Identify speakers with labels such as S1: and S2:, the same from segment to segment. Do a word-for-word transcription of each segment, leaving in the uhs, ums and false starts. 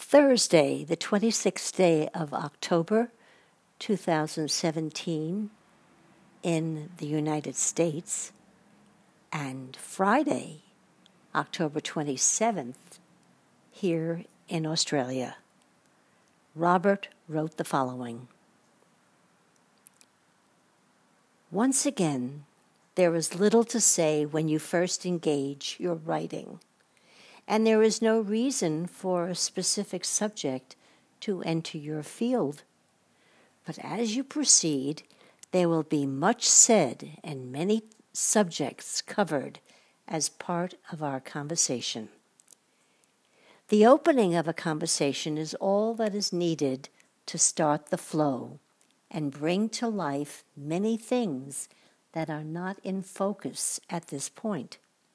S1: Thursday, the twenty-sixth day of October, two thousand seventeen, in the United States, and Friday, October twenty-seventh, here in Australia. Robert wrote the following. Once again, there is little to say when you first engage your writing, and there is no reason for a specific subject to enter your field. But as you proceed, there will be much said and many subjects covered as part of our conversation. The opening of a conversation is all that is needed to start the flow and bring to life many things that are not in focus at this point.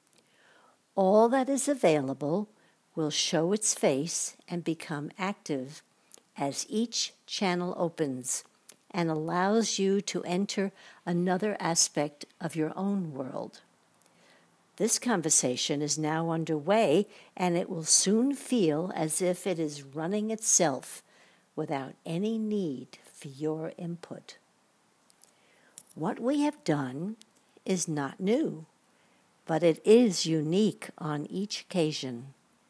S1: All that is available will show its face and become active as each channel opens and allows you to enter another aspect of your own world. This conversation is now underway, and it will soon feel as if it is running itself without any need for your input. What we have done is not new, but it is unique on each occasion.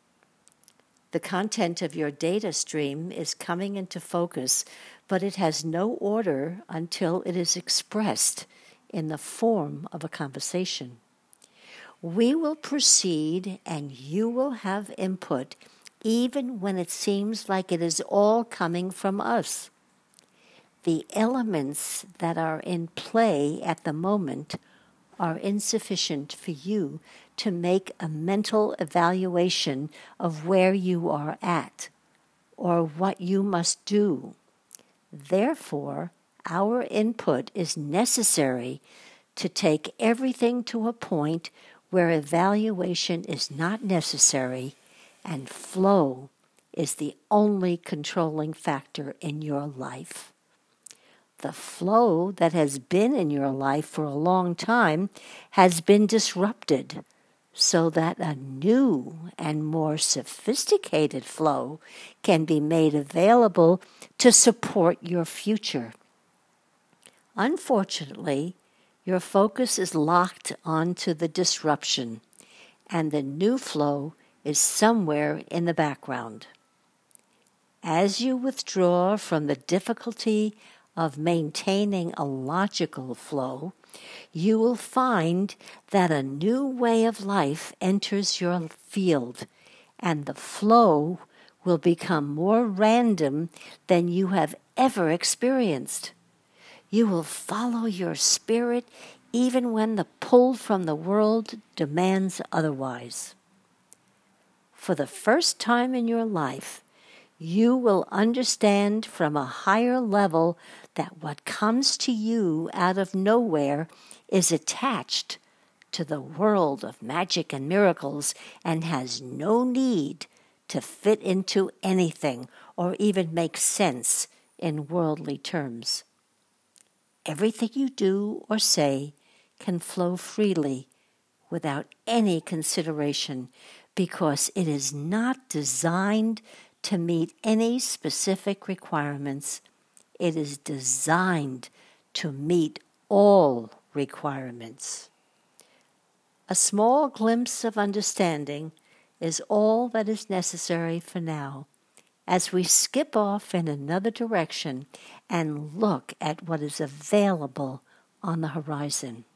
S1: The content of your data stream is coming into focus, but it has no order until it is expressed in the form of a conversation. We will proceed and you will have input even when it seems like it is all coming from us. The elements that are in play at the moment are insufficient for you to make a mental evaluation of where you are at or what you must do. Therefore, our input is necessary to take everything to a point where evaluation is not necessary and flow is the only controlling factor in your life. The flow that has been in your life for a long time has been disrupted so that a new and more sophisticated flow can be made available to support your future. Unfortunately, your focus is locked onto the disruption, and the new flow is somewhere in the background. As you withdraw from the difficulty of maintaining a logical flow, you will find that a new way of life enters your field, and the flow will become more random than you have ever experienced. You will follow your spirit even when the pull from the world demands otherwise. For the first time in your life, you will understand from a higher level that what comes to you out of nowhere is attached to the world of magic and miracles and has no need to fit into anything or even make sense in worldly terms. Everything you do or say can flow freely without any consideration because it is not designed to meet any specific requirements. It is designed to meet all requirements. A small glimpse of understanding is all that is necessary for now, as we skip off in another direction and look at what is available on the horizon.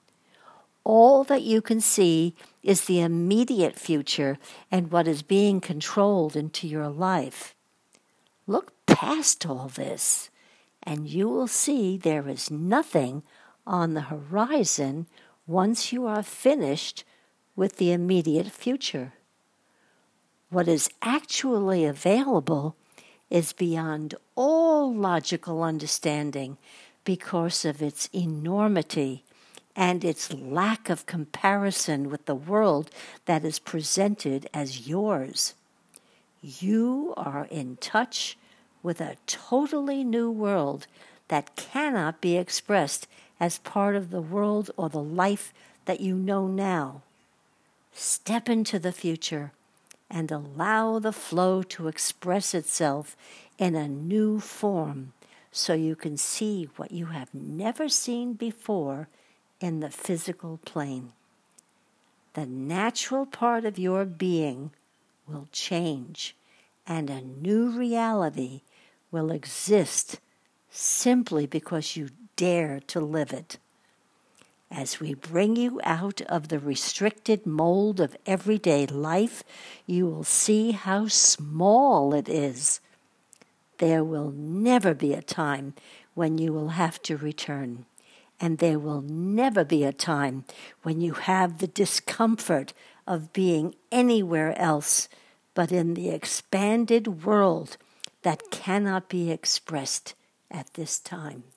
S1: All that you can see is the immediate future and what is being controlled into your life. Look past all this, and you will see there is nothing on the horizon once you are finished with the immediate future. What is actually available is beyond all logical understanding because of its enormity and its lack of comparison with the world that is presented as yours. You are in touch with a totally new world that cannot be expressed as part of the world or the life that you know now. Step into the future and allow the flow to express itself in a new form so you can see what you have never seen before in the physical plane. The natural part of your being will change, and a new reality will exist simply because you dare to live it. As we bring you out of the restricted mold of everyday life, you will see how small it is. There will never be a time when you will have to return, and there will never be a time when you have the discomfort of being anywhere else but in the expanded world that cannot be expressed at this time.